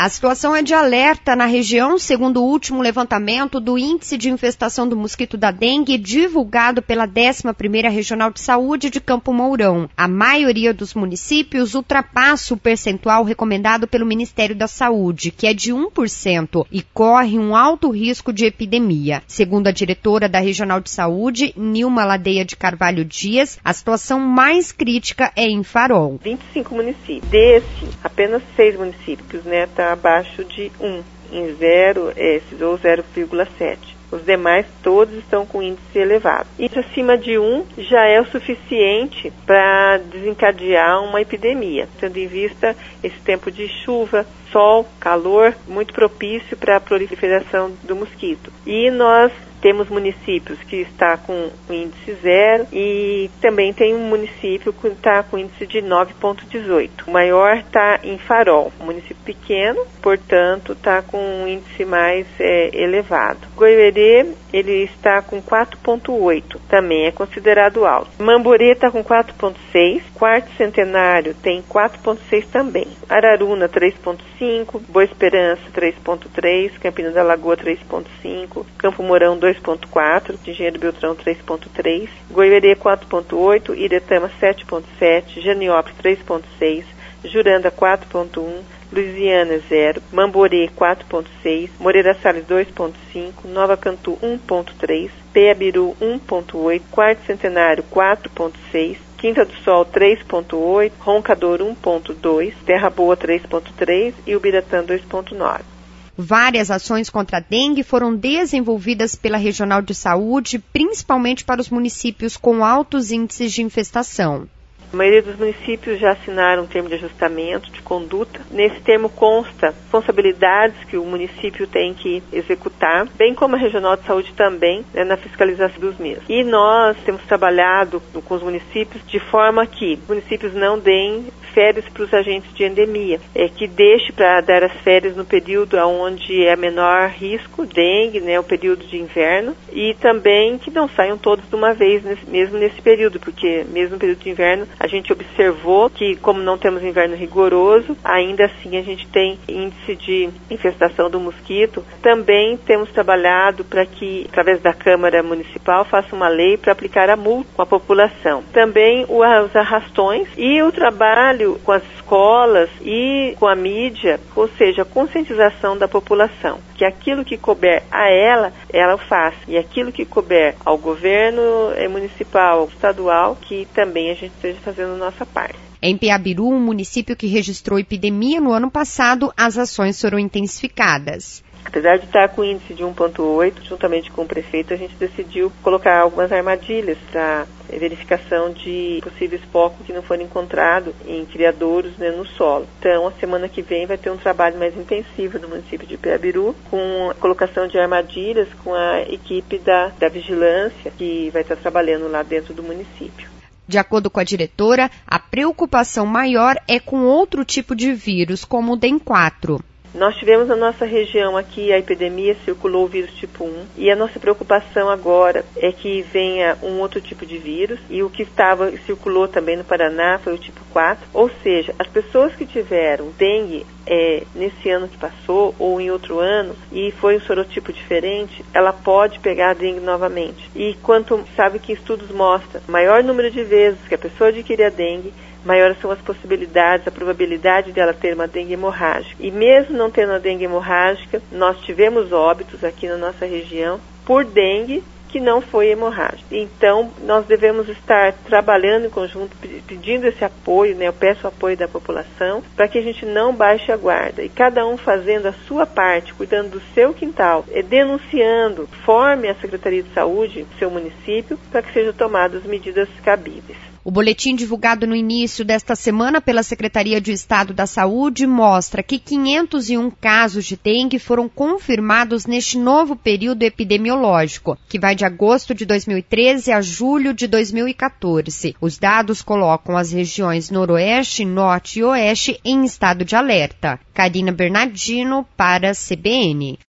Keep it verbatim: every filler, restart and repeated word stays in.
A situação é de alerta na região, segundo o último levantamento do Índice de Infestação do Mosquito da Dengue, divulgado pela décima primeira Regional de Saúde de Campo Mourão. A maioria dos municípios ultrapassa o percentual recomendado pelo Ministério da Saúde, que é de um por cento, e corre um alto risco de epidemia. Segundo a diretora da Regional de Saúde, Nilma Ladeia de Carvalho Dias, a situação mais crítica é em Farol. vinte e cinco municípios. Desse, apenas seis municípios, né, está abaixo de um, em zero, esses, ou zero vírgula sete. Os demais todos estão com índice elevado. Isso acima de um já é o suficiente para desencadear uma epidemia, tendo em vista esse tempo de chuva, sol, calor, muito propício para a proliferação do mosquito. E nós temos municípios que está com índice zero e também tem um município que está com índice de nove vírgula dezoito. O maior está em Farol, um município pequeno, portanto está com um índice mais é, elevado. Goiuerê, ele está com quatro vírgula oito, também é considerado alto. Mamborê está com quatro vírgula seis, Quarto Centenário tem quatro vírgula seis também. Araruna três vírgula cinco, Boa Esperança três vírgula três, Campina da Lagoa três vírgula cinco, Campo Mourão dois vírgula quatro, Engenheiro Beltrão três vírgula três, Goiuerê quatro vírgula oito, Iretama sete vírgula sete, Janiópolis três vírgula seis, Juranda quatro vírgula um, Luisiana zero, Mamborê quatro vírgula seis, Moreira Salles dois vírgula cinco, Nova Cantu um vírgula três, Peabiru um vírgula oito, Quarto Centenário quatro vírgula seis, Quinta do Sol três vírgula oito, Roncador um vírgula dois, Terra Boa três vírgula três e Ubiratã dois vírgula nove. Várias ações contra a dengue foram desenvolvidas pela Regional de Saúde, principalmente para os municípios com altos índices de infestação. A maioria dos municípios já assinaram um termo de ajustamento de conduta. Nesse termo consta responsabilidades que o município tem que executar, bem como a Regional de Saúde também, né, na fiscalização dos mesmos. E nós temos trabalhado com os municípios de forma que os municípios não deem férias para os agentes de endemia, é, que deixe para dar as férias no período onde é menor risco, dengue, né, o período de inverno, e também que não saiam todos de uma vez, nesse, mesmo nesse período, porque mesmo no período de inverno a gente observou que, como não temos inverno rigoroso, ainda assim a gente tem índice de infestação do mosquito. Também temos trabalhado para que, através da Câmara Municipal, faça uma lei para aplicar a multa com a população. Também os arrastões e o trabalho com as escolas e com a mídia, ou seja, a conscientização da população, que aquilo que couber a ela, ela faz, e aquilo que couber ao governo municipal, estadual, que também a gente esteja fazendo a nossa parte. Em Peabiru, um município que registrou epidemia no ano passado, as ações foram intensificadas. Apesar de estar com índice de um vírgula oito, juntamente com o prefeito, a gente decidiu colocar algumas armadilhas para verificação de possíveis focos que não foram encontrados em criadouros, né, no solo. Então, a semana que vem vai ter um trabalho mais intensivo no município de Peabiru, com a colocação de armadilhas com a equipe da, da vigilância, que vai estar trabalhando lá dentro do município. De acordo com a diretora, a preocupação maior é com outro tipo de vírus, como o D E N quatro. Nós tivemos na nossa região aqui, a epidemia circulou o vírus tipo um, e a nossa preocupação agora é que venha um outro tipo de vírus, e o que estava, circulou também no Paraná foi o tipo quatro, ou seja, as pessoas que tiveram dengue é, nesse ano que passou, ou em outro ano, e foi um sorotipo diferente, ela pode pegar a dengue novamente. E quanto, sabe que estudos mostram, maior número de vezes que a pessoa adquire a dengue, maiores são as possibilidades, a probabilidade dela ter uma dengue hemorrágica. E mesmo não tendo a dengue hemorrágica, nós tivemos óbitos aqui na nossa região por dengue que não foi hemorrágica. Então, nós devemos estar trabalhando em conjunto, pedindo esse apoio, né? Eu peço o apoio da população, para que a gente não baixe a guarda. E cada um fazendo a sua parte, cuidando do seu quintal, denunciando, forme a Secretaria de Saúde do seu município, para que sejam tomadas medidas cabíveis. O boletim divulgado no início desta semana pela Secretaria de Estado da Saúde mostra que quinhentos e um casos de dengue foram confirmados neste novo período epidemiológico, que vai de agosto de dois mil e treze a julho de dois mil e quatorze. Os dados colocam as regiões Noroeste, Norte e Oeste em estado de alerta. Karina Bernardino para a C B N.